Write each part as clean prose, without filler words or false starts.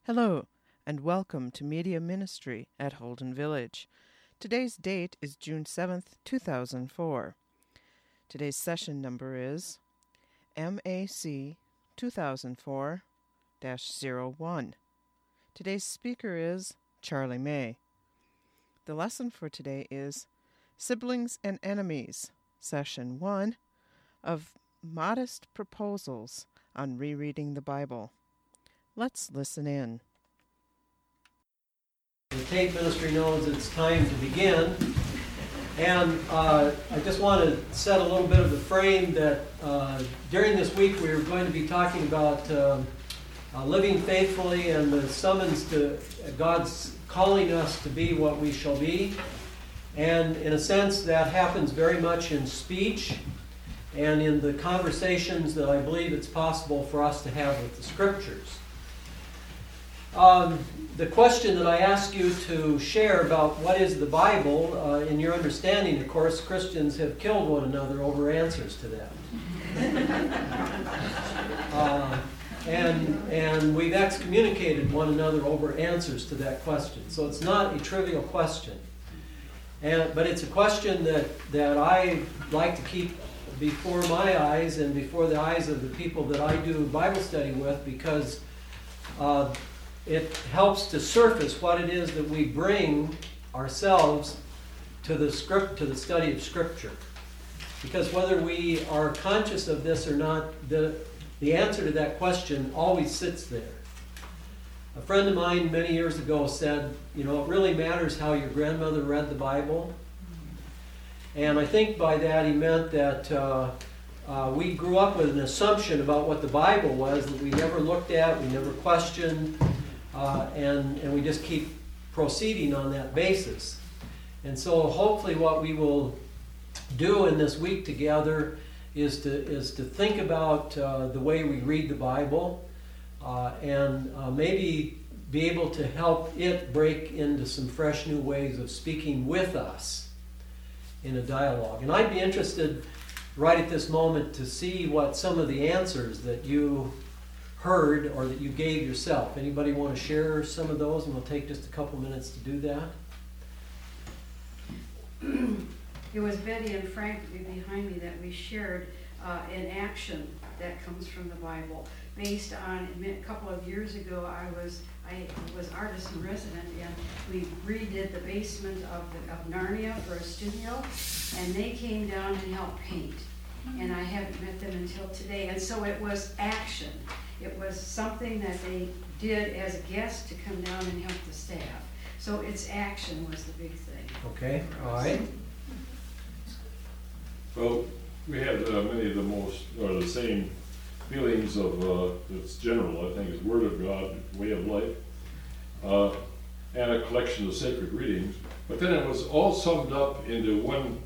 Hello, and welcome to Media Ministry at Holden Village. Today's date is June 7th, 2004. Today's session number is MAC 2004-01. Today's speaker is Charlie May. The lesson for today is Siblings and Enemies, Session 1 of Modest Proposals on Rereading the Bible. Let's listen in. The Tate Ministry knows it's time to begin, and I just want to set a little bit of the frame that during this week we are going to be talking about living faithfully and the summons to God's calling us to be what we shall be. And in a sense that happens very much in speech and in the conversations that I believe it's possible for us to have with the Scriptures. The question that I ask you to share about what is the Bible, in your understanding, of course, Christians have killed one another over answers to that. And we've excommunicated one another over answers to that question. So it's not a trivial question. But it's a question that I like to keep before my eyes and before the eyes of the people that I do Bible study with, because it helps to surface what it is that we bring ourselves to the study of Scripture. Because whether we are conscious of this or not, the answer to that question always sits there. A friend of mine many years ago said, it really matters how your grandmother read the Bible. And I think by that he meant that we grew up with an assumption about what the Bible was that we never looked at, we never questioned, and we just keep proceeding on that basis. And so hopefully what we will do in this week together is to think about the way we read the Bible, and maybe be able to help it break into some fresh new ways of speaking with us in a dialogue. And I'd be interested right at this moment to see what some of the answers that you heard or that you gave yourself. Anybody want to share some of those? And we'll take just a couple minutes to do that. It was Betty and Frank behind me that we shared an action that comes from the Bible. Based on a couple of years ago, I was artist in resident, and we redid the basement of Narnia for a studio, and they came down and helped paint. And I haven't met them until today. And so it was action. It was something that they did as a guest to come down and help the staff. So it's action was the big thing. Okay, all right. Well, we have many of the same feelings of, it's general, I think, is Word of God, way of life, and a collection of sacred readings. But then it was all summed up into one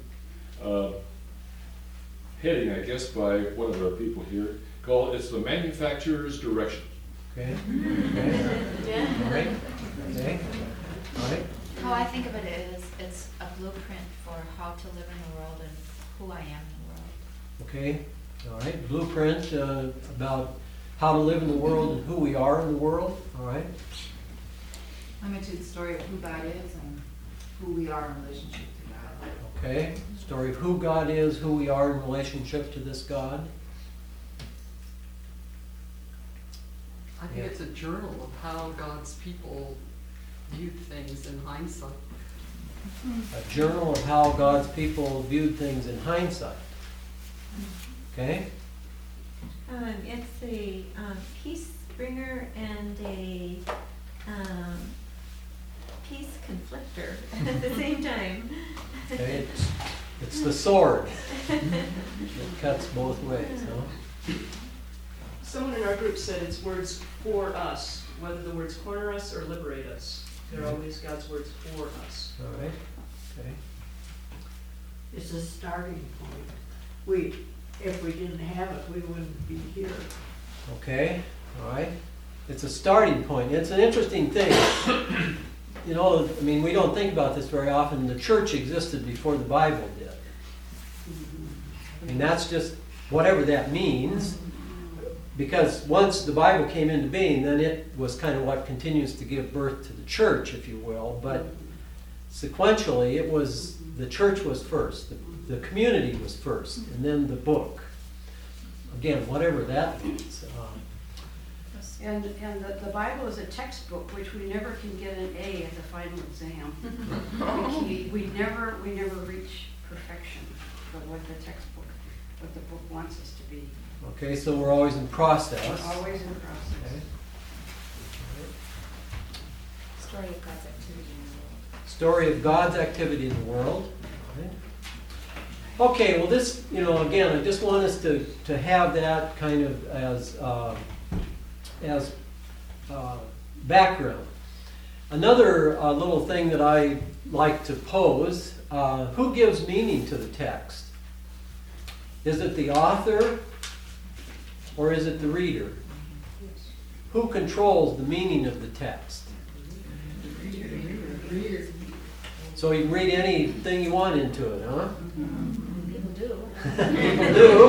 heading, I guess, by one of our people here, called It's the Manufacturer's Direction. Okay. Okay. Yeah. All right. Okay. All right. How I think of it is, it's a blueprint for how to live in the world and who I am in the world. Okay. All right. Blueprint about how to live in the world and who we are in the world. All right. I'm into the story of who God is and who we are in relationship to God. Okay. Story of who God is, who we are in relationship to this God. I think it's a journal of how God's people viewed things in hindsight. A journal of how God's people viewed things in hindsight. Okay? It's a peace bringer and a peace conflictor at the same time. Okay? It's the sword. It cuts both ways, huh? Someone in our group said it's words for us, whether the words corner us or liberate us. They're always God's words for us. All right. Okay. It's a starting point. If we didn't have it, we wouldn't be here. Okay. All right. It's a starting point. It's an interesting thing. We don't think about this very often. The church existed before the Bible did. That's just whatever that means. because once the Bible came into being, then it was kind of what continues to give birth to the church, if you will. But sequentially, it was the church was first, the community was first, and then the book. Again, whatever that means. And the Bible is a textbook, which we never can get an A at the final exam. we never reach perfection for what the book wants us to be. Okay, so we're always in process. Always in process. Okay. Story of God's activity in the world. Story of God's activity in the world. Right. Okay, well this, again, I just want us to have that kind of as background. Another little thing that I like to pose, who gives meaning to the text? Is it the author or is it the reader? Who controls the meaning of the text? So you can read anything you want into it, huh? People do. People do.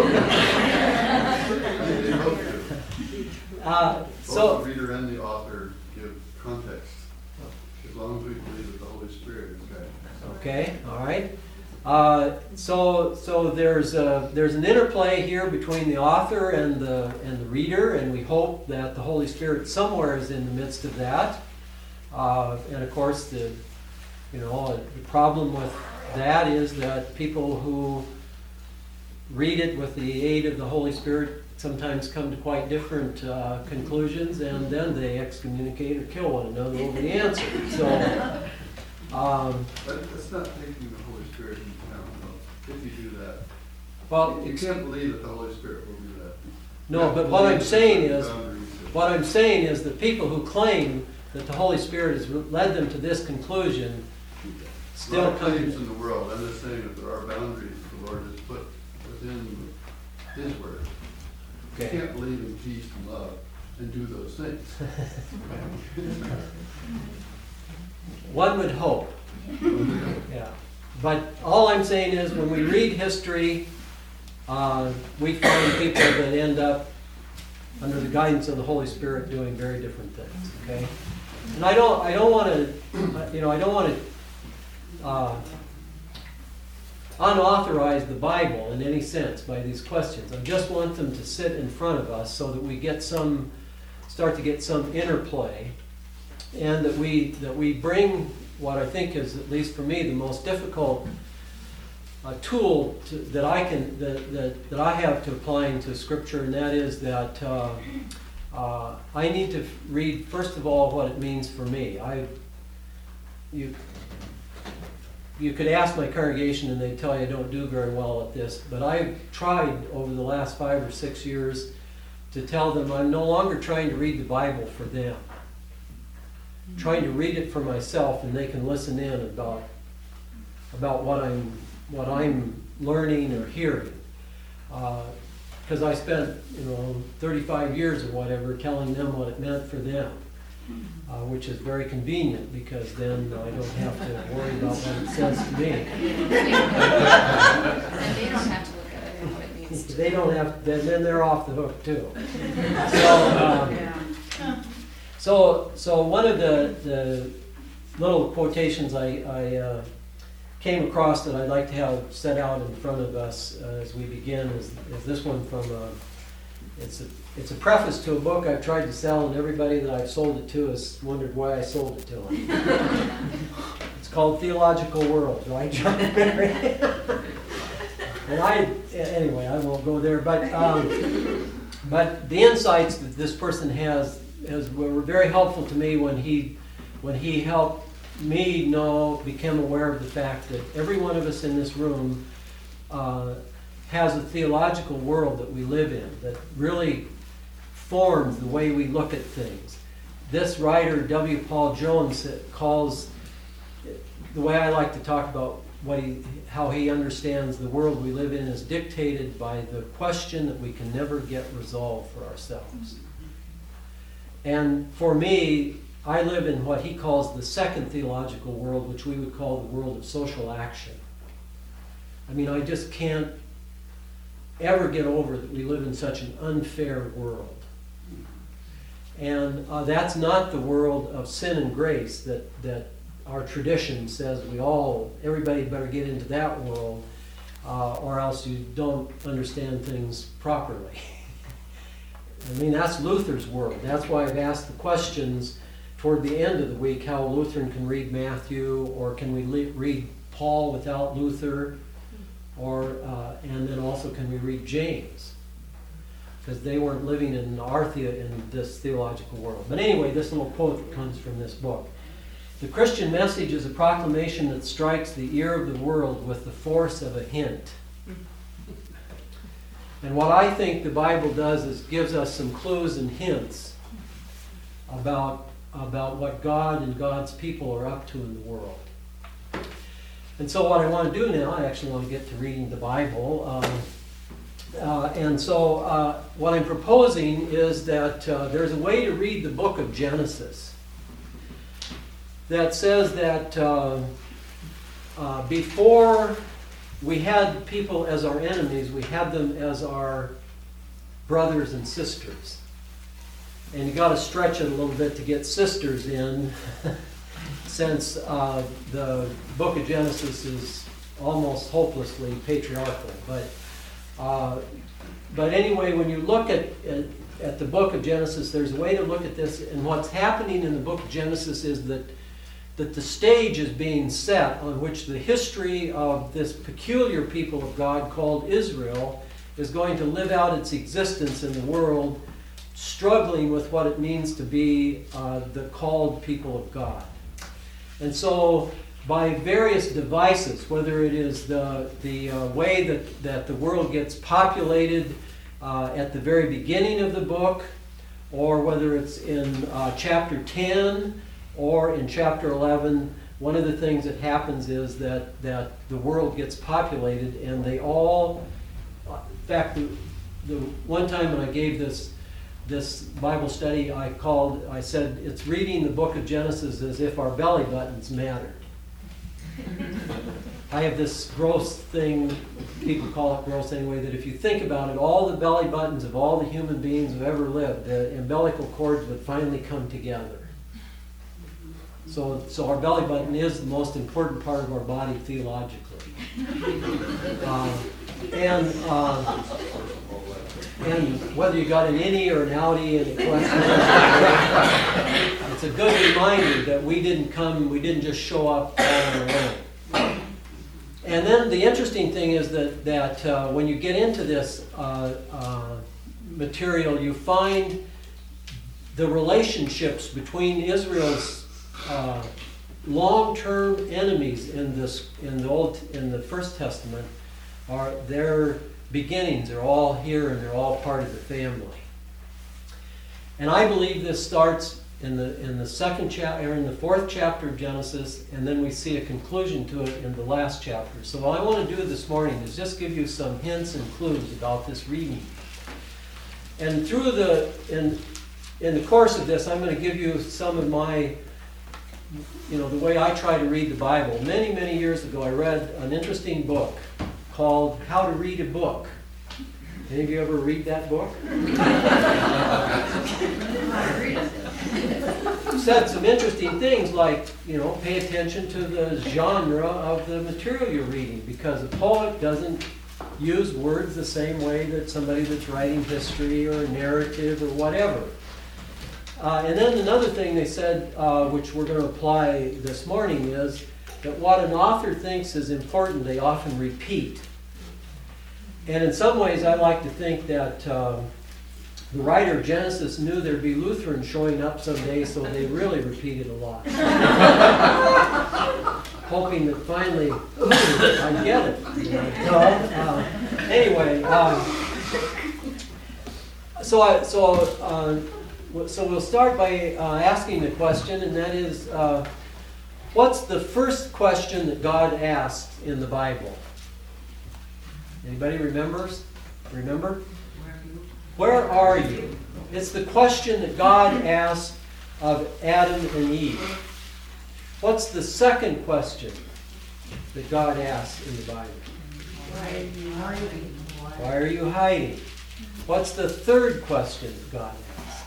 Both the reader and the author give context, as long as we believe that the Holy Spirit is guiding. Okay, all right. So there's an interplay here between the author and the reader, and we hope that the Holy Spirit somewhere is in the midst of that. And of course, the problem with that is that people who read it with the aid of the Holy Spirit sometimes come to quite different conclusions, and then they excommunicate or kill one another over the answer. So, but it's not taking the Holy Spirit into account, though, if you do that. Well, you can't believe that the Holy Spirit will do that. No, but what I'm saying is that people who claim that the Holy Spirit has led them to this conclusion still come claims in the world. I'm just saying that there are boundaries the Lord has put within His Word. Okay. You can't believe in peace and love and do those things. One would hope. Yeah. But all I'm saying is when we read history, we find people that end up under the guidance of the Holy Spirit doing very different things. Okay? And I don't want to, unauthorize the Bible in any sense by these questions. I just want them to sit in front of us so that we start to get some interplay, and that we bring what I think is, at least for me, the most difficult tool that I have to applying to Scripture, and that is that I need to read first of all what it means for me. You could ask my congregation and they'd tell you I don't do very well at this, but I've tried over the last 5 or 6 years to tell them I'm no longer trying to read the Bible for them. I'm trying to read it for myself, and they can listen in about what I'm learning or hearing. Because I spent 35 years or whatever telling them what it meant for them. Which is very convenient, because then I don't have to worry about what it says to me. And they don't have to look at it and what it means to They don't have. Then they're off the hook too. So one of the little quotations I came across that I'd like to have set out in front of us as we begin is this one from. It's a preface to a book I've tried to sell, and everybody that I've sold it to has wondered why I sold it to them. It's called Theological World, right, John Mary? And anyway, I won't go there. But the insights that this person has were very helpful to me when he helped me become aware of the fact that every one of us in this room has a theological world that we live in that really forms the way we look at things. This writer, W. Paul Jones, calls, the way I like to talk about how he understands the world we live in is dictated by the question that we can never get resolved for ourselves. And for me, I live in what he calls the second theological world, which we would call the world of social action. I mean, I just can't ever get over that we live in such an unfair world. And that's not the world of sin and grace that our tradition says everybody better get into that world, or else you don't understand things properly. I mean, that's Luther's world. That's why I've asked the questions toward the end of the week, how a Lutheran can read Matthew, or can we read Paul without Luther, and then also can we read James? Because they weren't living in this theological world. But anyway, this little quote that comes from this book. The Christian message is a proclamation that strikes the ear of the world with the force of a hint. And what I think the Bible does is gives us some clues and hints about what God and God's people are up to in the world. And so what I want to do now, I actually want to get to reading the Bible. And so what I'm proposing is that there's a way to read the book of Genesis that says that before we had people as our enemies, we had them as our brothers and sisters. And you got to stretch it a little bit to get sisters in, since the book of Genesis is almost hopelessly patriarchal. But anyway, when you look at the book of Genesis, there's a way to look at this. And what's happening in the book of Genesis is that the stage is being set on which the history of this peculiar people of God called Israel is going to live out its existence in the world, struggling with what it means to be the called people of God. And so by various devices, whether it is the way that the world gets populated at the very beginning of the book, or whether it's in chapter 10 or in chapter 11, one of the things that happens is that the world gets populated, and they all, in fact, the one time when I gave this Bible study, I said it's reading the book of Genesis as if our belly buttons mattered. I have this gross thing, people call it gross anyway, that if you think about it, all the belly buttons of all the human beings who ever lived, the umbilical cords would finally come together. So our belly button is the most important part of our body theologically. And whether you got an innie or an outie in the question, it's a good reminder that we didn't just show up all on our own. And then the interesting thing is that when you get into this material, you find the relationships between Israel's long-term enemies in the First Testament are their beginnings. They're all here and they're all part of the family. And I believe this starts in the second chapter, or in the fourth chapter of Genesis, and then we see a conclusion to it in the last chapter. So what I want to do this morning is just give you some hints and clues about this reading. And in the course of this, I'm going to give you some of my, the way I try to read the Bible. Many, many years ago, I read an interesting book called How to Read a Book. Any of you ever read that book? It said some interesting things like, pay attention to the genre of the material you're reading, because a poet doesn't use words the same way that somebody that's writing history or narrative or whatever. And then another thing they said, which we're going to apply this morning, is that what an author thinks is important, they often repeat. And in some ways, I like to think that the writer of Genesis knew there'd be Lutherans showing up someday, so they really repeated a lot. Hoping that finally, I get it. Anyway, so we'll start by asking the question, and that is, what's the first question that God asked in the Bible? Anybody remembers? Remember? Where are you? It's the question that God asked of Adam and Eve. What's the second question that God asked in the Bible? Why are you hiding? What's the third question that God asks?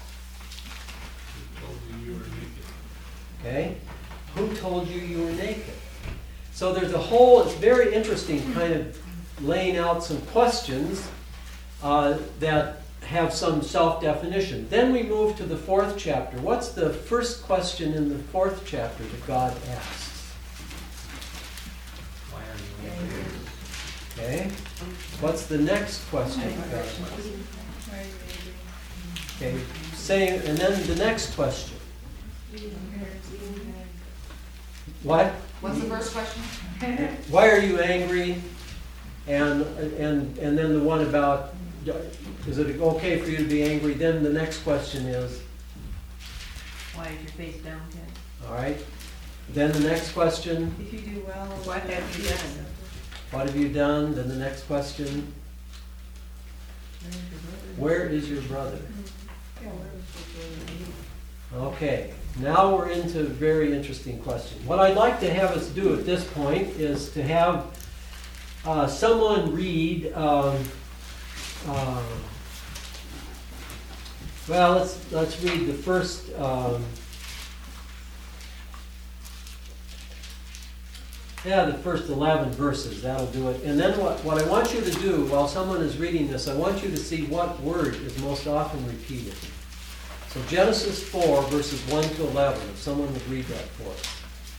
Okay? Who told you you were naked? So there's a whole, it's very interesting kind of laying out some questions that have some self-definition. Then we move to the 4th chapter. What's the first question in the 4th chapter that God asks? Why are you angry? Okay. What's the next question that God asks? Okay. Say, and then the next question. What? What's the first question? Why are you angry? And then the one about, is it okay for you to be angry? Then the next question is, Why is your face downcast? all right. Then the next question, If you do well, what have you done? what have you done? Then the next question, where is your brother? Okay, now we're into a very interesting question. What I'd like to have us do at this point is to have someone read, well, let's read the first, the first 11 verses. That'll do it. And then what I want you to do while someone is reading this, I want you to see what word is most often repeated. So Genesis 4, verses 1 to 11, if someone would read that for us.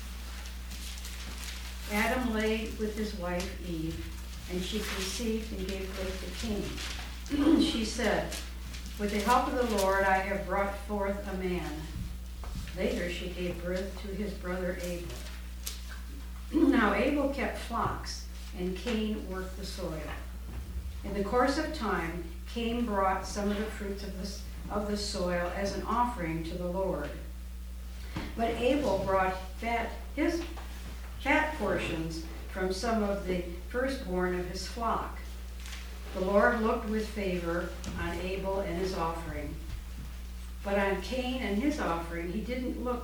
Adam lay with his wife Eve, and she conceived and gave birth to Cain. She said, with the help of the Lord I have brought forth a man. Later she gave birth to his brother Abel. Now Abel kept flocks, and Cain worked the soil. In the course of time, Cain brought some of the fruits of the soil as an offering to the Lord. But Abel brought his fat portions from some of the firstborn of his flock. The Lord looked with favor on Abel and his offering. But on Cain and his offering, he did not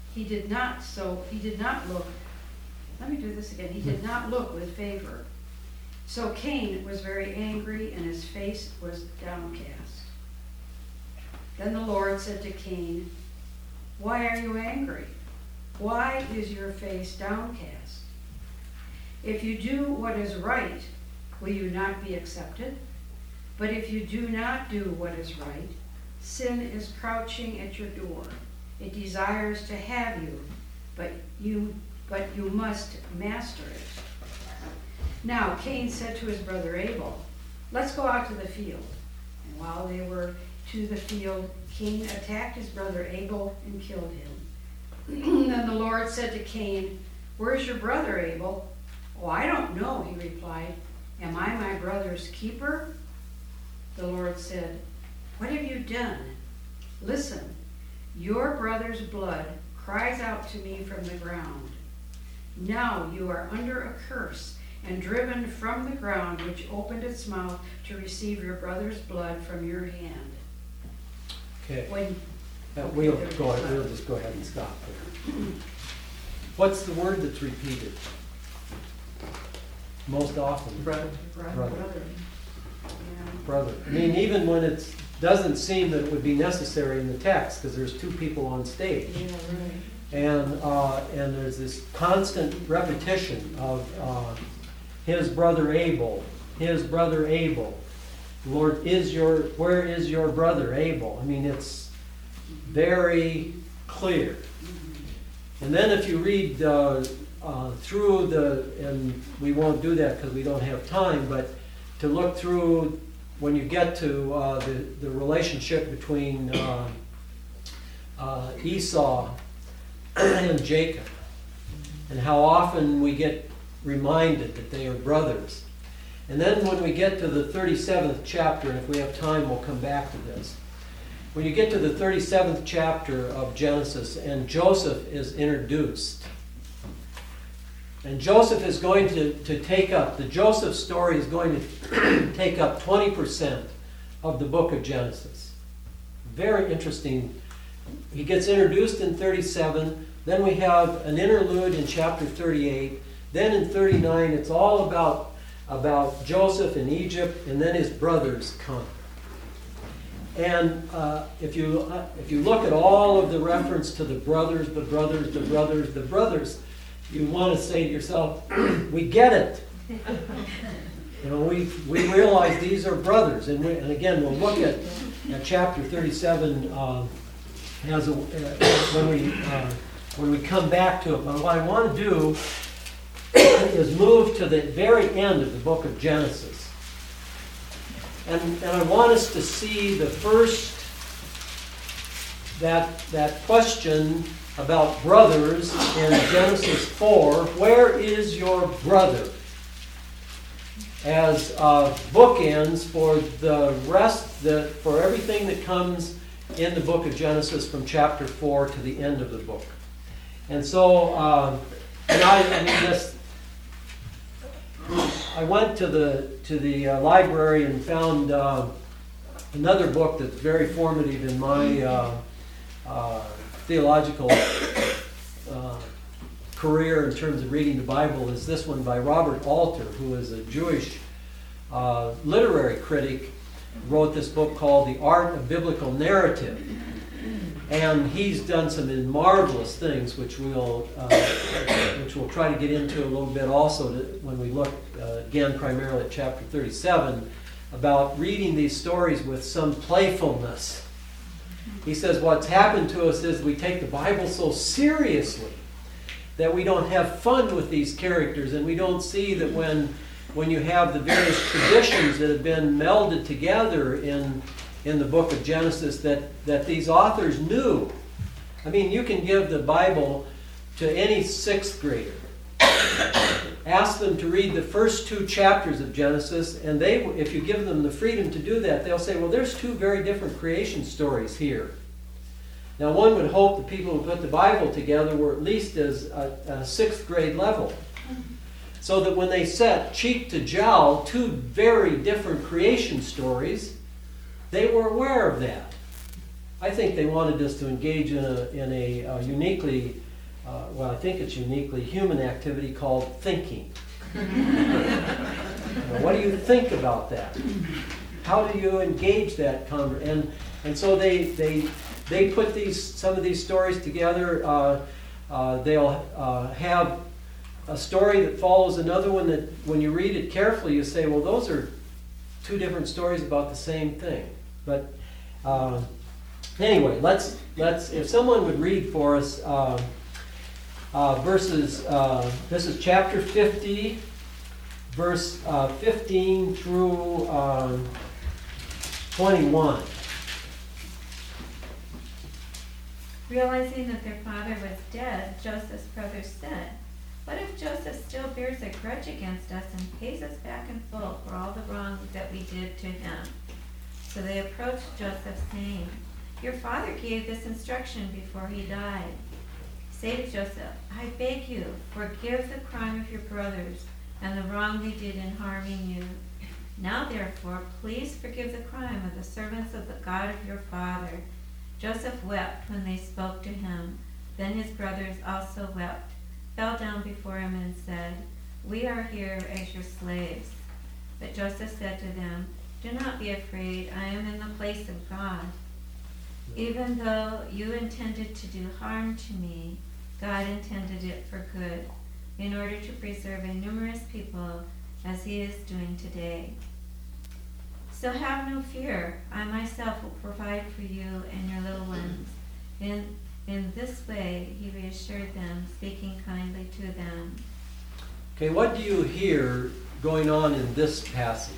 look with favor. So Cain was very angry, and his face was downcast. Then the Lord said to Cain, why are you angry? Why is your face downcast? If you do what is right, will you not be accepted? But if you do not do what is right, sin is crouching at your door. It desires to have you, but you must master it. Now Cain said to his brother Abel, let's go out to the field. And while they were to the field, Cain attacked his brother Abel and killed him. Then the Lord said to Cain, where's your brother Abel? Oh, I don't know, he replied. Am I my brother's keeper? The Lord said, what have you done? Listen, your brother's blood cries out to me from the ground. Now you are under a curse and driven from the ground, which opened its mouth to receive your brother's blood from your hand. Okay. We'll just go ahead and stop there. What's the word that's repeated most often? Brother. Brother. I mean, even when it doesn't seem that it would be necessary in the text, because there's two people on stage. Yeah, right. And there's this constant repetition of his brother Abel, his brother Abel. Lord, where is your brother Abel? I mean, it's very clear. And then if you read through and we won't do that because we don't have time, but to look through when you get to the relationship between Esau and Jacob, and how often we get reminded that they are brothers. And then when we get to the 37th chapter, and if we have time, we'll come back to this. When you get to the 37th chapter of Genesis, and Joseph is introduced, and Joseph is going to take up, the Joseph story is going to take up 20% of the book of Genesis. Very interesting. He gets introduced in 37, then we have an interlude in chapter 38, then in 39 it's all about about Joseph in Egypt, and then his brothers come. And if you look at all of the reference to the brothers, you want to say to yourself, we get it. We realize these are brothers. And again, we'll look at chapter 37 when we come back to it. But what I want to do is move to the very end of the book of Genesis. And I want us to see the first, that question about brothers in Genesis 4. Where is your brother? As bookends for the rest, for everything that comes in the book of Genesis from chapter 4 to the end of the book. And so, I went to the library and found another book that's very formative in my theological career in terms of reading the Bible. Is this one by Robert Alter, who is a Jewish literary critic. Wrote this book called The Art of Biblical Narrative. And he's done some marvelous things, which we'll try to get into a little bit also when we look again primarily at chapter 37, about reading these stories with some playfulness. He says what's happened to us is we take the Bible so seriously that we don't have fun with these characters, and we don't see that when you have the various traditions that have been melded together in the book of Genesis, that these authors knew. I mean, you can give the Bible to any sixth grader. Ask them to read the first 2 chapters of Genesis, and if you give them the freedom to do that, they'll say, well, there's 2 very different creation stories here. Now, one would hope the people who put the Bible together were at least as a sixth grade level, so that when they set cheek to jowl 2 very different creation stories, they were aware of that. I think they wanted us to engage in a uniquely, I think it's uniquely human activity called thinking. What do you think about that? How do you engage that conversation? And so they put some of these stories together. They'll have a story that follows another one that, when you read it carefully, you say, well, those are 2 different stories about the same thing. But anyway, let's if someone would read for us verses. This is chapter 50, verse 15 through 21. Realizing that their father was dead, Joseph's brothers said, "What if Joseph still bears a grudge against us and pays us back in full for all the wrong that we did to him?" So they approached Joseph, saying, "Your father gave this instruction before he died. Say to Joseph, I beg you, forgive the crime of your brothers and the wrong they did in harming you. Now therefore, please forgive the crime of the servants of the God of your father." Joseph wept when they spoke to him. Then his brothers also wept, fell down before him and said, "We are here as your slaves." But Joseph said to them, "Do not be afraid, I am in the place of God. Even though you intended to do harm to me, God intended it for good, in order to preserve a numerous people as he is doing today. So have no fear, I myself will provide for you and your little ones." In this way he reassured them, speaking kindly to them. Okay, what do you hear going on in this passage?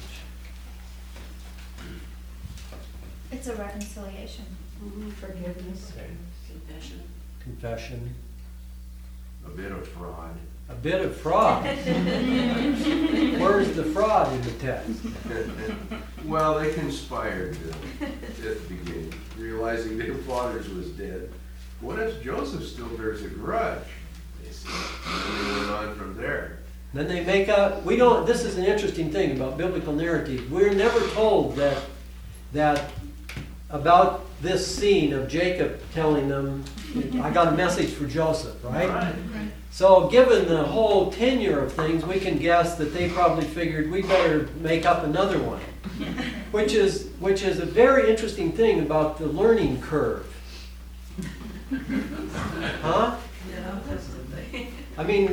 It's a reconciliation. Forgiveness. Okay. Confession. Confession. A bit of fraud. A bit of fraud. Where's the fraud in the text? Well, they conspired at the beginning, realizing their father's was dead. What if Joseph still bears a grudge? They said. And then they went on from there. Then they make up. This is an interesting thing about biblical narrative. We're never told that about this scene of Jacob telling them, I got a message for Joseph, right? So given the whole tenure of things, we can guess that they probably figured we better make up another one. Which is a very interesting thing about the learning curve. Huh? Yeah, that's the thing. I mean,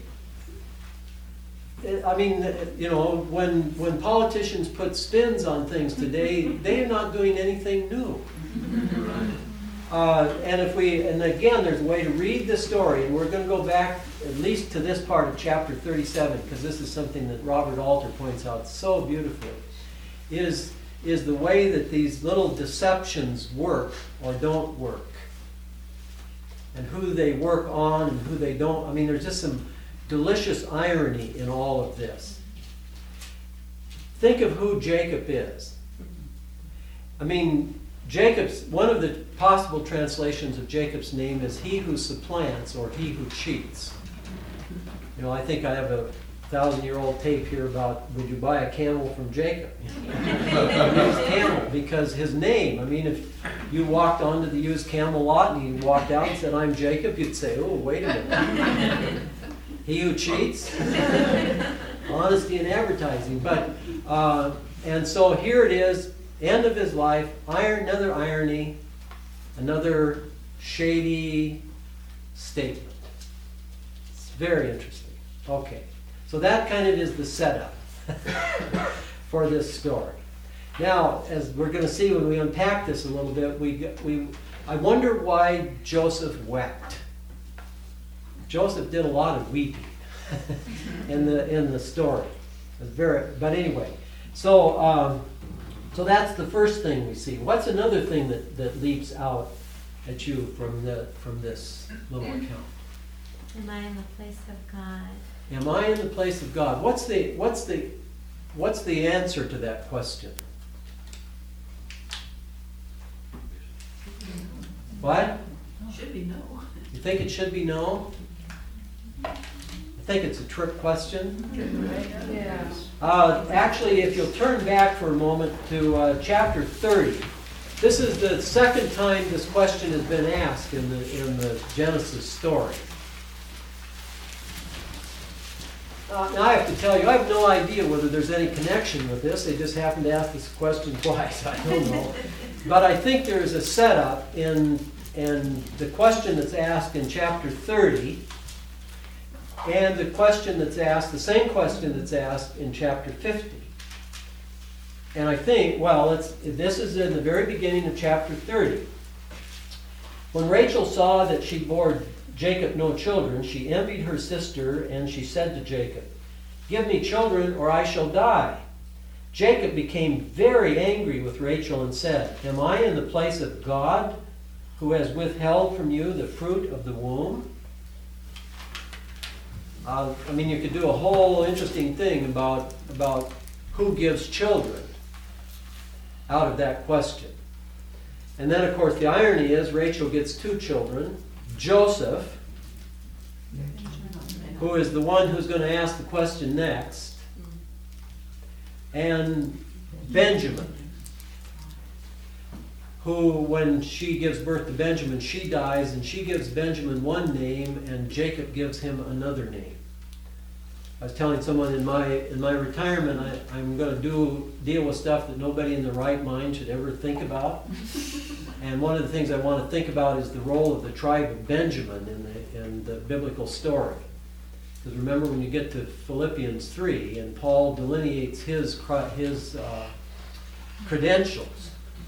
you know, when politicians put spins on things today, they're not doing anything new. And again, there's a way to read the story, and we're going to go back at least to this part of chapter 37, because this is something that Robert Alter points out so beautifully, is the way that these little deceptions work or don't work, and who they work on and who they don't. I mean, there's just some delicious irony in all of this. Think of who Jacob is. I mean, one of the possible translations of Jacob's name is he who supplants or he who cheats. You know, I think I have a 1,000-year-old tape here about, would you buy a camel from Jacob? Used camel, because his name, I mean, if you walked onto the used camel lot and you walked out and said, I'm Jacob, you'd say, oh, wait a minute. He who cheats? Honesty in advertising. But, and so here it is, end of his life, another irony, another shady statement. It's very interesting. Okay, so that kind of is the setup for this story. Now, as we're going to see when we unpack this a little bit, I wonder why Joseph wept. Joseph did a lot of weeping in the story. But anyway, so that's the first thing we see. What's another thing that leaps out at you from this little account? Am I in the place of God? Am I in the place of God? What's the answer to that question? What? Should be no. You think it should be no? I think it's a trick question. Yeah. Actually, if you'll turn back for a moment to chapter 30, this is the second time this question has been asked in the Genesis story. Now I have to tell you, I have no idea whether there's any connection with this. They just happened to ask this question twice. I don't know. But I think there is a setup in the question that's asked in chapter 30 and the question that's asked, the same question that's asked in chapter 50. And I think, this is in the very beginning of chapter 30. When Rachel saw that she bore Jacob no children, she envied her sister, and she said to Jacob, "Give me children, or I shall die." Jacob became very angry with Rachel and said, "Am I in the place of God, who has withheld from you the fruit of the womb?" You could do a whole interesting thing about who gives children out of that question. And then, of course, the irony is Rachel gets two children. Joseph, who is the one who's going to ask the question next, and Benjamin, who, when she gives birth to Benjamin, she dies, and she gives Benjamin one name, and Jacob gives him another name. I was telling someone in my retirement, I'm going to deal with stuff that nobody in their right mind should ever think about. And one of the things I want to think about is the role of the tribe of Benjamin in the biblical story. Because remember, when you get to Philippians 3, and Paul delineates his credentials,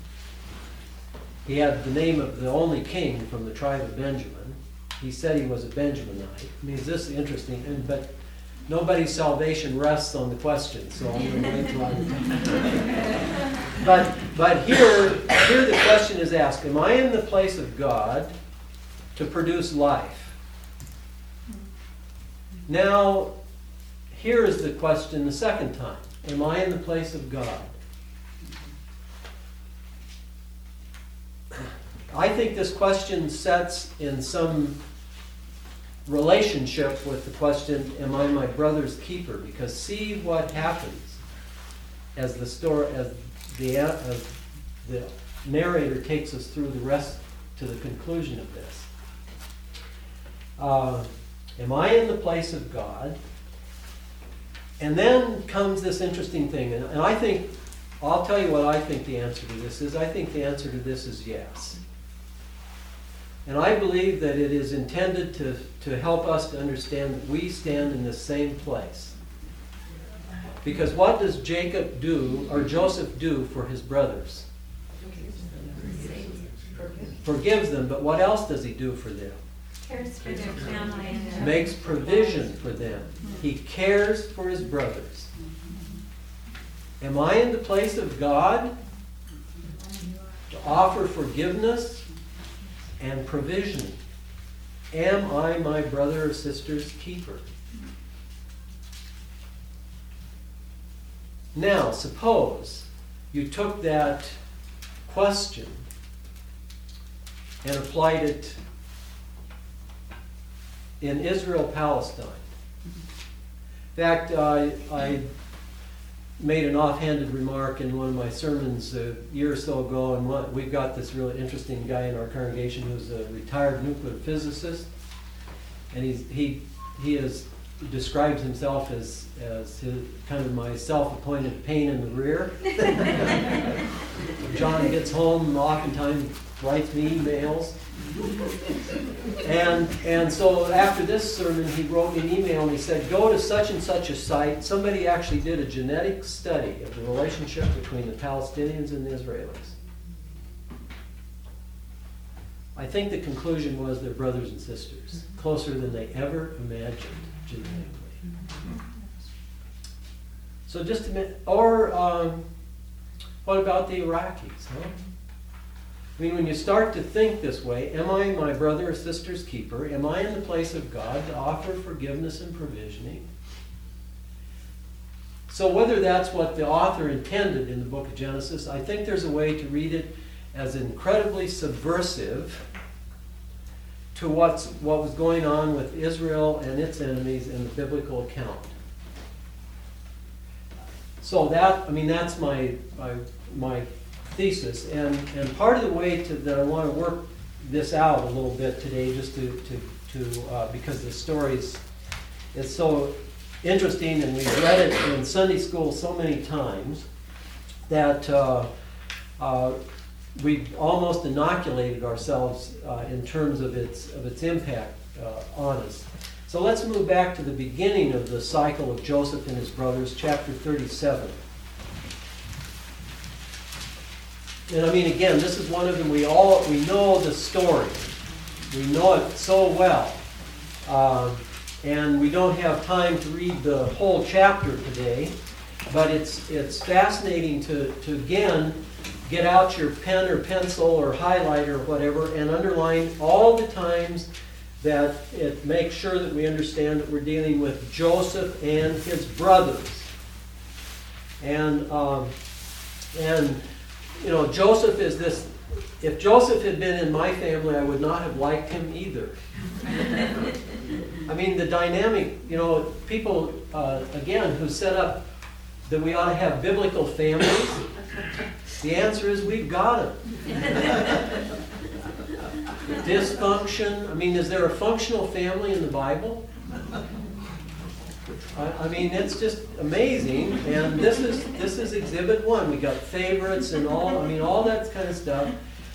he had the name of the only king from the tribe of Benjamin. He said he was a Benjaminite. I mean, is this interesting? But nobody's salvation rests on the question, so I'm going to wait till I'm But here the question is asked, am I in the place of God to produce life? Now, here is the question the second time. Am I in the place of God? I think this question sets in some relationship with the question, am I my brother's keeper? Because see what happens as the narrator takes us through the rest to the conclusion of this. Am I in the place of God? And then comes this interesting thing, and I think, I'll tell you what I think the answer to this is. I think the answer to this is yes. And I believe that it is intended to help us to understand that we stand in the same place. Because what does Jacob do, or Joseph do for his brothers? Forgives them, but what else does he do for them? Cares for their family and their Makes provision for them. He cares for his brothers. Am I in the place of God to offer forgiveness and provision? Am I my brother or sister's keeper? Now, suppose you took that question and applied it in Israel-Palestine. In fact, I made an offhanded remark in one of my sermons a year or so ago, and we've got this really interesting guy in our congregation who's a retired nuclear physicist, and he describes himself as his, kind of my self-appointed pain in the rear. John gets home, oftentimes writes me emails. And so after this sermon, he wrote me an email and he said, go to such and such a site. Somebody actually did a genetic study of the relationship between the Palestinians and the Israelis. I think the conclusion was they're brothers and sisters, closer than they ever imagined genetically. So just a minute, or what about the Iraqis, huh? I mean, when you start to think this way, am I my brother or sister's keeper? Am I in the place of God to offer forgiveness and provisioning? So whether that's what the author intended in the book of Genesis, I think there's a way to read it as incredibly subversive to what was going on with Israel and its enemies in the biblical account. So that's my thesis, and part of the way that I want to work this out a little bit today, just to because the story is so interesting, and we've read it in Sunday school so many times that we've almost inoculated ourselves in terms of its impact on us. So let's move back to the beginning of the cycle of Joseph and his brothers, chapter 37. And I mean, again, this is one of them. We know the story. We know it so well. And we don't have time to read the whole chapter today, but it's fascinating to again, get out your pen or pencil or highlighter or whatever and underline all the times that it makes sure that we understand that we're dealing with Joseph and his brothers. And you know, Joseph is this. If Joseph had been in my family, I would not have liked him either. I mean, the dynamic, you know, people, again, who set up that we ought to have biblical families, the answer is we've got them. Dysfunction, I mean, is there a functional family in the Bible? I mean, it's just amazing, and this is exhibit one. We got favorites and all. I mean, all that kind of stuff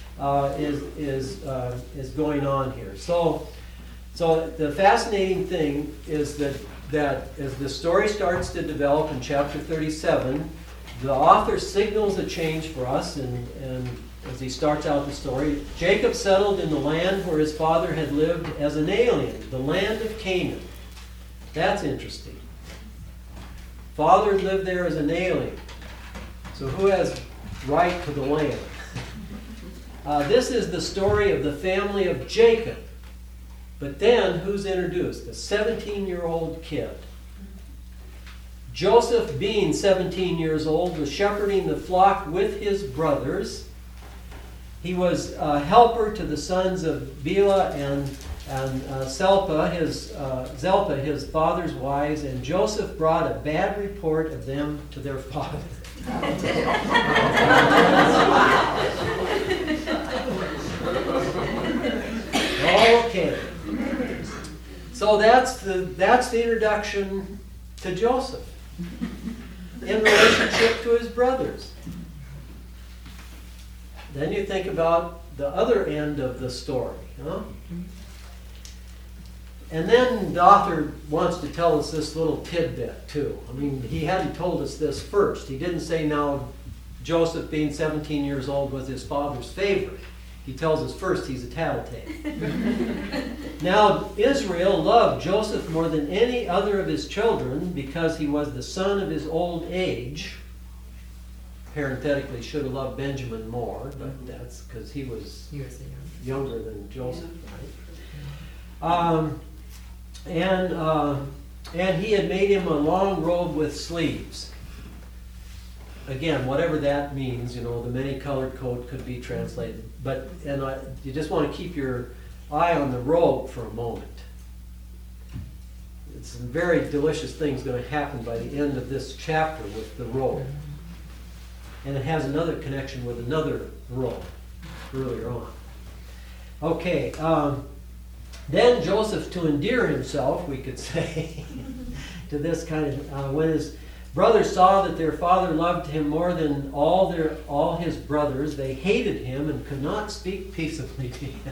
is going on here. So the fascinating thing is that as the story starts to develop in chapter 37, the author signals a change for us, and as he starts out the story, Jacob settled in the land where his father had lived as an alien, the land of Canaan. That's interesting. Father lived there as an alien. So who has right to the land? This is the story of the family of Jacob. But then, who's introduced? The 17-year-old kid. Joseph, being 17 years old, was shepherding the flock with his brothers. He was a helper to the sons of Bilhah and Zilpah, his father's wives, and Joseph brought a bad report of them to their father. So that's the introduction to Joseph in relationship to his brothers. Then you think about the other end of the story, huh? And then the author wants to tell us this little tidbit too. I mean, he hadn't told us this first. He didn't say now Joseph, being 17 years old, was his father's favorite. He tells us first he's a tattletale. Now, Israel loved Joseph more than any other of his children because he was the son of his old age. Parenthetically, should have loved Benjamin more, but that's because he was younger than Joseph, right? And he had made him a long robe with sleeves. Again, whatever that means, the many-colored coat could be translated. But you just want to keep your eye on the robe for a moment. It's some very delicious things going to happen by the end of this chapter with the robe. And it has another connection with another robe earlier on. Okay, then Joseph, to endear himself, we could say, to this kind of, when his brothers saw that their father loved him more than all his brothers, they hated him and could not speak peaceably to him.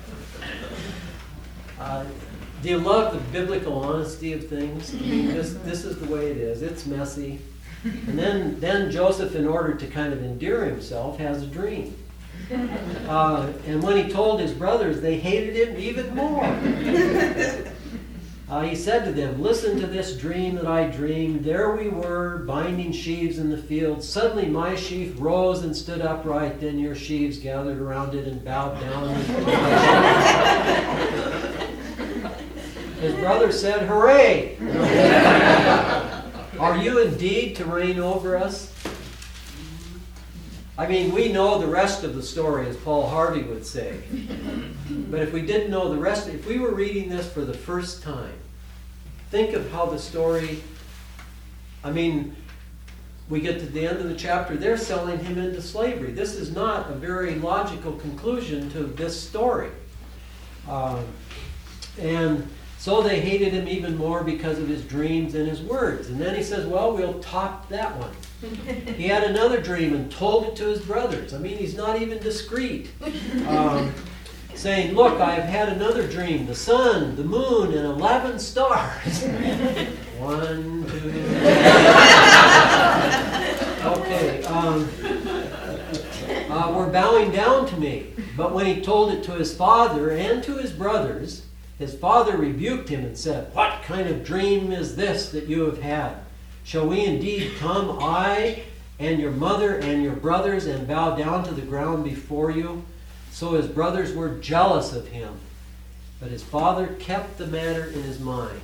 Do you love the biblical honesty of things? I mean, this is the way it is. It's messy. And then Joseph, in order to kind of endear himself, has a dream. And when he told his brothers, they hated him even more. He said to them, "Listen to this dream that I dreamed. There we were, binding sheaves in the field. Suddenly my sheaf rose and stood upright. Then your sheaves gathered around it and bowed down." His brothers said, "Hooray! Are you indeed to reign over us?" I mean, we know the rest of the story, as Paul Harvey would say. But if we didn't know the rest, if we were reading this for the first time, think of how the story, I mean, we get to the end of the chapter, they're selling him into slavery. This is not a very logical conclusion to this story. And so they hated him even more because of his dreams and his words. And then he says, well, we'll top that one. He had another dream and told it to his brothers. I mean, he's not even discreet. Saying, look, I've had another dream. The sun, the moon, and 11 stars. 1, 2, 3. Okay. We're bowing down to me. But when he told it to his father and to his brothers, his father rebuked him and said, "What kind of dream is this that you have had? Shall we indeed come, I and your mother and your brothers, and bow down to the ground before you?" So his brothers were jealous of him, but his father kept the matter in his mind.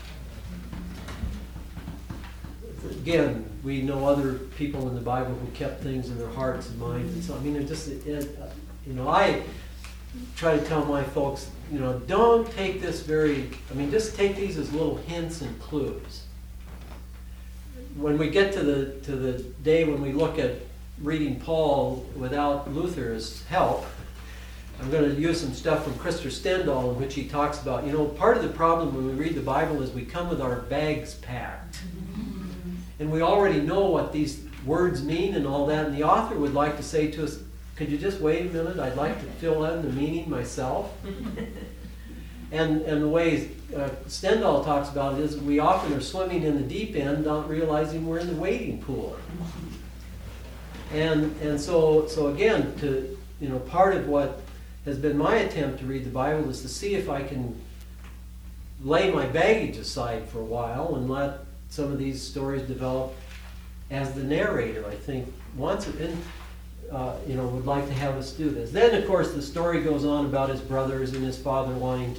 Again, we know other people in the Bible who kept things in their hearts and minds. And so, I mean, I try to tell my folks, don't take this just take these as little hints and clues. When we get to the day when we look at reading Paul without Luther's help, I'm going to use some stuff from Christopher Stendhal in which he talks about, part of the problem when we read the Bible is we come with our bags packed. And we already know what these words mean and all that, and the author would like to say to us, could you just wait a minute? I'd like to fill in the meaning myself. And the way Stendhal talks about it is we often are swimming in the deep end, not realizing we're in the wading pool. And so again, part of what has been my attempt to read the Bible is to see if I can lay my baggage aside for a while and let some of these stories develop as the narrator, I think, wants it. And would like to have us do this. Then, of course, the story goes on about his brothers and his father wanting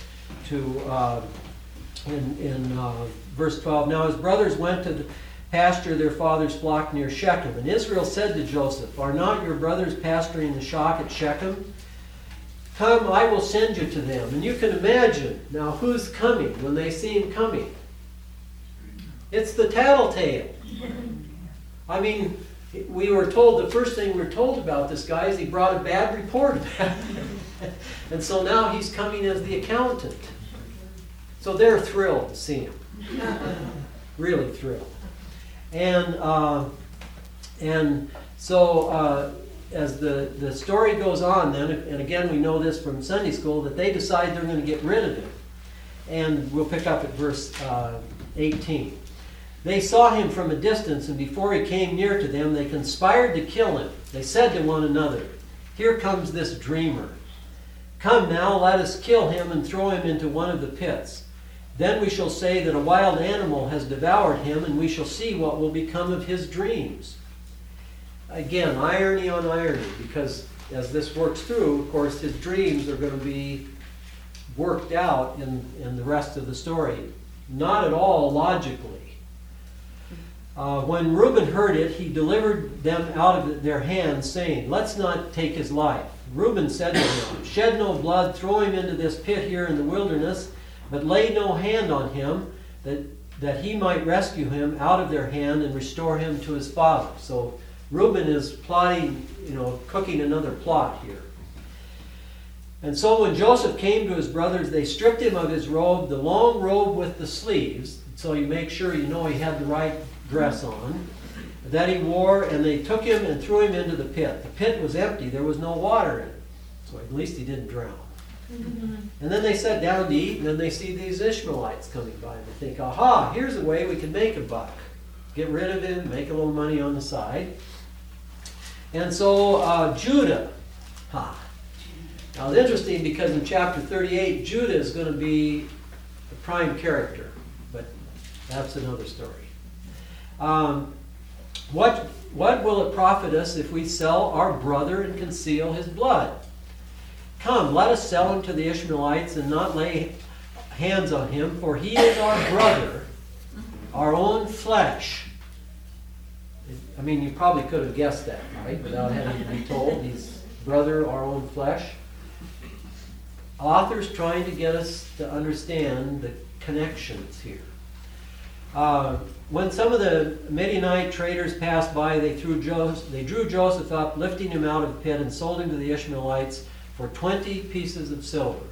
in verse 12, now his brothers went to pasture their father's flock near Shechem. And Israel said to Joseph, "Are not your brothers pasturing the flock at Shechem? Come, I will send you to them." And you can imagine now who's coming when they see him coming. It's the tattletale. I mean, we were told, the first thing we were told about this guy is he brought a bad report about him. And so now he's coming as the accountant. So they're thrilled to see him. Really thrilled. And so as the story goes on then, and again we know this from Sunday school, that they decide they're going to get rid of him. And we'll pick up at verse 18. They saw him from a distance, and before he came near to them, they conspired to kill him. They said to one another, "Here comes this dreamer. Come now, let us kill him and throw him into one of the pits. Then we shall say that a wild animal has devoured him, and we shall see what will become of his dreams." Again, irony on irony, because as this works through, of course, his dreams are going to be worked out in the rest of the story. Not at all logically. When Reuben heard it, he delivered them out of their hands, saying, "Let's not take his life." Reuben said to him, "Shed no blood, throw him into this pit here in the wilderness, but lay no hand on him, that he might rescue him out of their hand and restore him to his father." So Reuben is plotting, cooking another plot here. And so when Joseph came to his brothers, they stripped him of his robe, the long robe with the sleeves, so you make sure you know he had the right dress on, that he wore, and they took him and threw him into the pit. The pit was empty, there was no water in it, so at least he didn't drown. And then they sat down to eat, and then they see these Ishmaelites coming by, and they think, aha, here's a way we can make a buck. Get rid of him, make a little money on the side. And so Judah, Now it's interesting because in chapter 38, Judah is going to be the prime character, but that's another story. What will it profit us if we sell our brother and conceal his blood? Come, let us sell him to the Ishmaelites and not lay hands on him, for he is our brother, our own flesh. I mean, you probably could have guessed that, right? Without having to be told, he's brother, our own flesh. Author's trying to get us to understand the connections here. When some of the Midianite traders passed by, they drew Joseph up, lifting him out of the pit, and sold him to the Ishmaelites for 20 pieces of silver.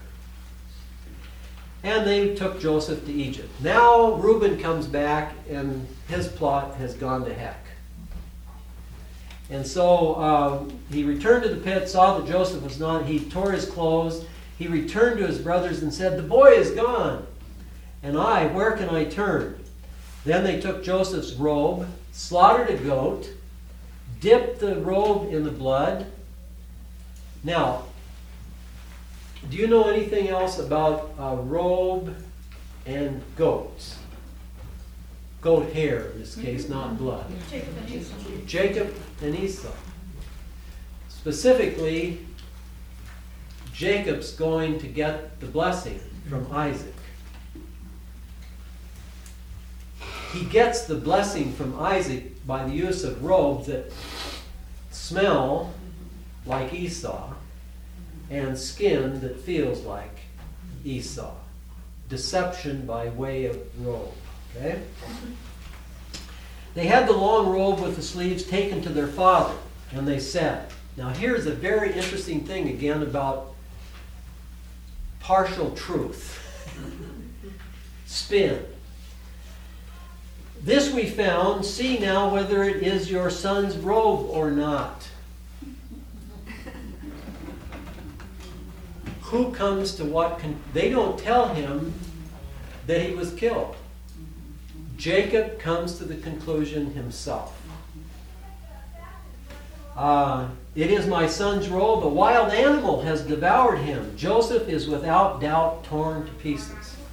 And they took Joseph to Egypt. Now Reuben comes back, and his plot has gone to heck. And so he returned to the pit, saw that Joseph was not. He tore his clothes. He returned to his brothers and said, "The boy is gone. And where can I turn?" Then they took Joseph's robe, slaughtered a goat, dipped the robe in the blood. Now, do you know anything else about a robe and goats? Goat hair, in this case, not blood. Jacob and Esau. Specifically, Jacob's going to get the blessing from Isaac. He gets the blessing from Isaac by the use of robes that smell like Esau and skin that feels like Esau. Deception by way of robe. Okay? They had the long robe with the sleeves taken to their father, and they said, now here's a very interesting thing again about partial truth. Spin. This we found, see now whether it is your son's robe or not. Who comes to what? They don't tell him that he was killed. Jacob comes to the conclusion himself. It is my son's robe. A wild animal has devoured him. Joseph is without doubt torn to pieces.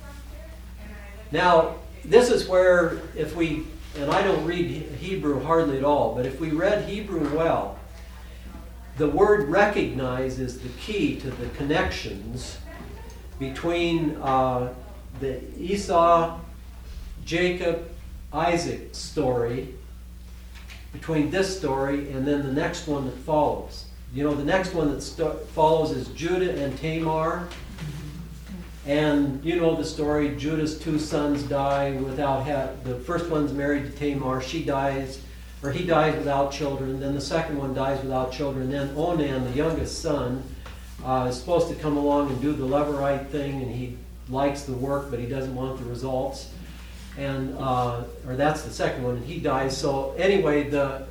Now, this is where if we, and I don't read Hebrew hardly at all, but if we read Hebrew well, the word recognize is the key to the connections between the Esau, Jacob, Isaac story, between this story and then the next one that follows. You know, the next one that follows is Judah and Tamar. And you know the story, Judah's two sons die without the first one's married to Tamar, she dies, or he dies without children, then the second one dies without children, then Onan, the youngest son, is supposed to come along and do the Levirate thing, and he likes the work, but he doesn't want the results. And or that's the second one, and he dies. So anyway,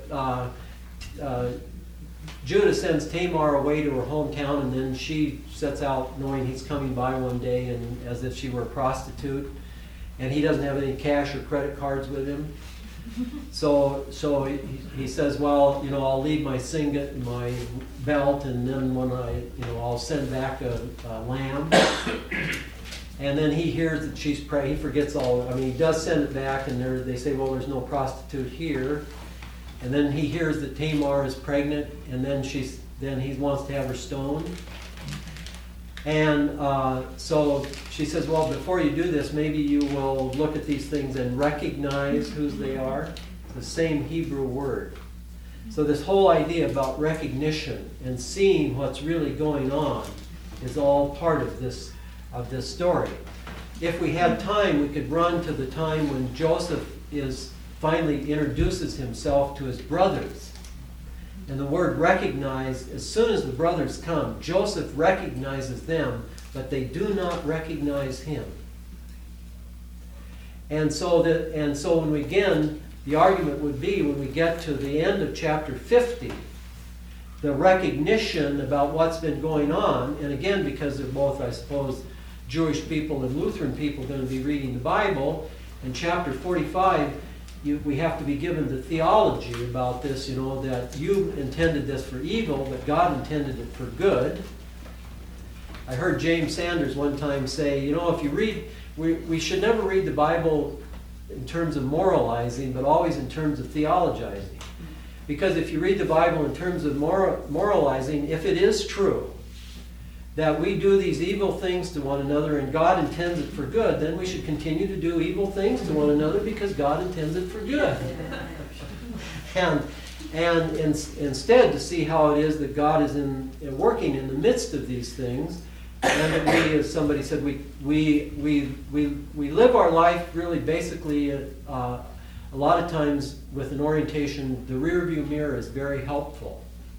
Judah sends Tamar away to her hometown, and then she sets out knowing he's coming by one day, and as if she were a prostitute, and he doesn't have any cash or credit cards with him. So he says, well, I'll leave my singlet and my belt, and then when I'll send back a lamb. And then he hears that she's pregnant. He forgets he does send it back, and they say, well, there's no prostitute here. And then he hears that Tamar is pregnant, and then he wants to have her stoned. And so she says, well, before you do this, maybe you will look at these things and recognize whose they are. It's the same Hebrew word. So this whole idea about recognition and seeing what's really going on is all part of this story. If we had time, we could run to the time when Joseph finally introduces himself to his brothers. And the word recognize, as soon as the brothers come, Joseph recognizes them, but they do not recognize him. And so when we the argument would be when we get to the end of chapter 50, the recognition about what's been going on, and again, because they're both, I suppose, Jewish people and Lutheran people going to be reading the Bible, in chapter 45, we have to be given the theology about this, that you intended this for evil, but God intended it for good. I heard James Sanders one time say, if you read, we should never read the Bible in terms of moralizing, but always in terms of theologizing. Because if you read the Bible in terms of moralizing, if it is true that we do these evil things to one another and God intends it for good, then we should continue to do evil things to one another because God intends it for good. And instead to see how it is that God is working in the midst of these things, and that we, as somebody said, we live our life really basically a lot of times with an orientation. The rearview mirror is very helpful.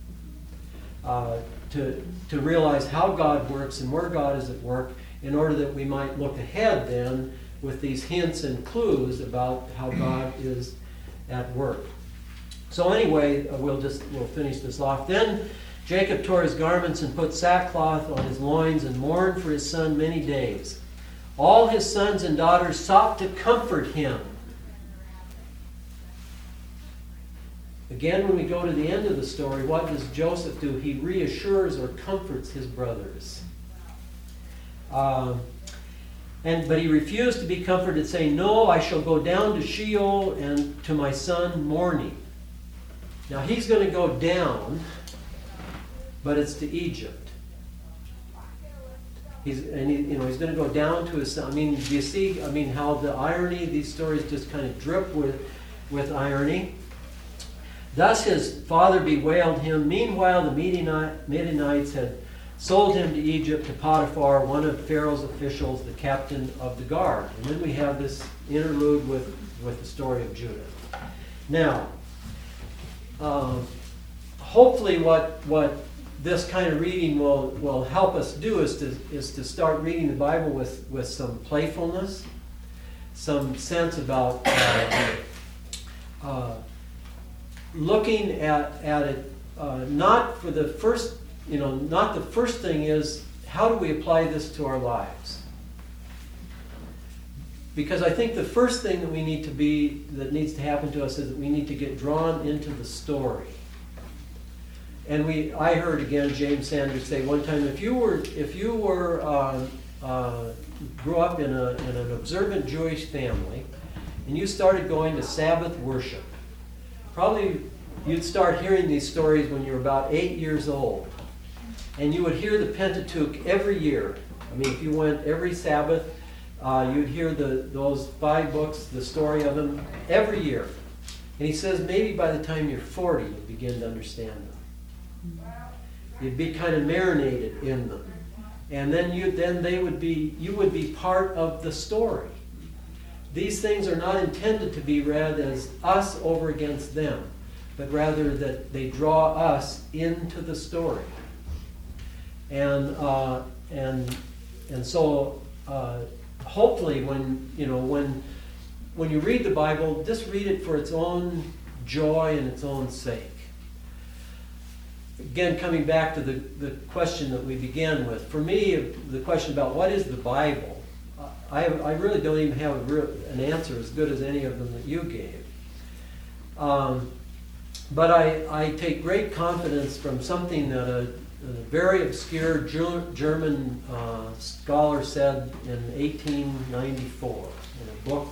To realize how God works and where God is at work, in order that we might look ahead then with these hints and clues about how God is at work. So anyway, we'll finish this off. Then Jacob tore his garments and put sackcloth on his loins and mourned for his son many days. All his sons and daughters sought to comfort him. Again, when we go to the end of the story, what does Joseph do? He reassures or comforts his brothers. But he refused to be comforted, saying, "No, I shall go down to Sheol and to my son mourning." Now he's going to go down, but it's to Egypt. He's going to go down to his son. Do you see? How the irony? These stories just kind of drip with irony. Thus his father bewailed him. Meanwhile, the Midianites had sold him to Egypt, to Potiphar, one of Pharaoh's officials, the captain of the guard. And then we have this interlude with the story of Judah. Now, hopefully what this kind of reading will help us do is to start reading the Bible with some playfulness, some sense about looking at it, not for the first, not the first thing is, how do we apply this to our lives? Because I think the first thing that that needs to happen to us is that we need to get drawn into the story. And I heard again James Sanders say one time, if you grew up in an observant Jewish family, and you started going to Sabbath worship, probably you'd start hearing these stories when you were about 8 years old. And you would hear the Pentateuch every year. If you went every Sabbath, you'd hear those 5 books, the story of them, every year. And he says maybe by the time you're 40, you'll begin to understand them. You'd be kind of marinated in them. And then you would be part of the story. These things are not intended to be read as us over against them, but rather that they draw us into the story. And so hopefully when you read the Bible, just read it for its own joy and its own sake. Again, coming back to the question that we began with, for me, the question about what is the Bible, I really don't even have an answer as good as any of them that you gave. But I take great confidence from something that a very obscure German scholar said in 1894 in a book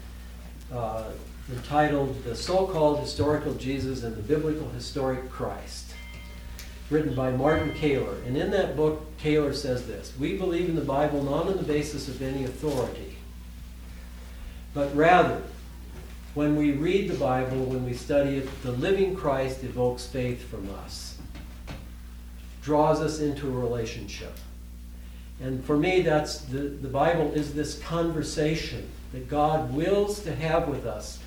entitled The So-Called Historical Jesus and the Biblical Historic Christ, written by Martin Kaler. And in that book, Kaler says this: "We believe in the Bible not on the basis of any authority, but rather, when we read the Bible, when we study it, the living Christ evokes faith from us, draws us into a relationship." And for me, that's the Bible is this conversation that God wills to have with us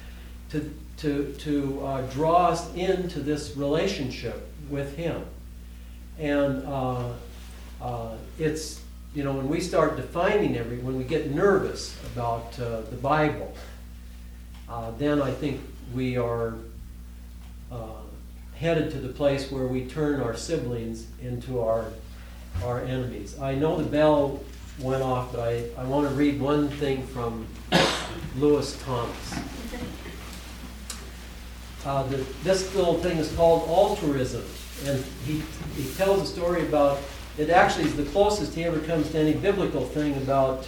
to draw us into this relationship with Him. And it's, when we start defining when we get nervous about the Bible, then I think we are headed to the place where we turn our siblings into our enemies. I know the bell went off, but I want to read one thing from Lewis Thomas. This little thing is called altruism, and he tells a story about, it actually is the closest he ever comes to any biblical thing about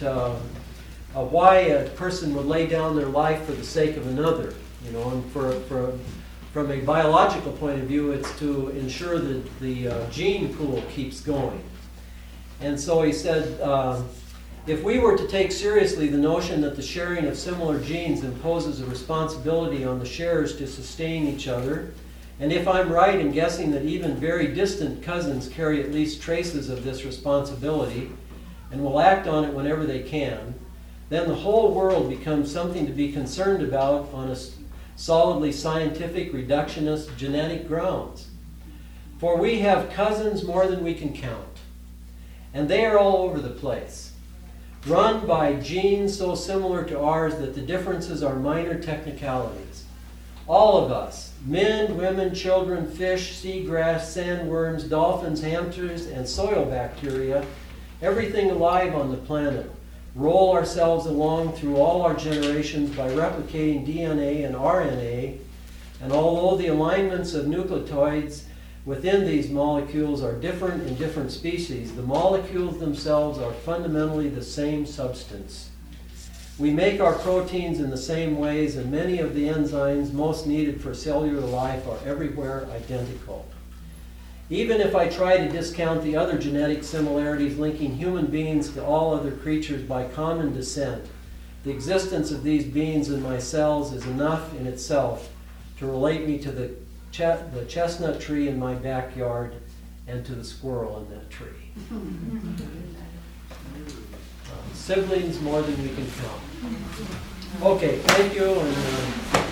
why a person would lay down their life for the sake of another. And from a biological point of view, it's to ensure that the gene pool keeps going. And so he said, if we were to take seriously the notion that the sharing of similar genes imposes a responsibility on the sharers to sustain each other, and if I'm right in guessing that even very distant cousins carry at least traces of this responsibility and will act on it whenever they can, then the whole world becomes something to be concerned about on a solidly scientific, reductionist, genetic grounds. For we have cousins more than we can count, and they are all over the place, run by genes so similar to ours that the differences are minor technicalities. All of us, men, women, children, fish, seagrass, sandworms, dolphins, hamsters, and soil bacteria, everything alive on the planet, roll ourselves along through all our generations by replicating DNA and RNA, and although the alignments of nucleotides within these molecules are different in different species, the molecules themselves are fundamentally the same substance. We make our proteins in the same ways, and many of the enzymes most needed for cellular life are everywhere identical. Even if I try to discount the other genetic similarities linking human beings to all other creatures by common descent, the existence of these beings in my cells is enough in itself to relate me to the chestnut tree in my backyard and to the squirrel in that tree. Siblings more than we can count. Okay, thank you. And,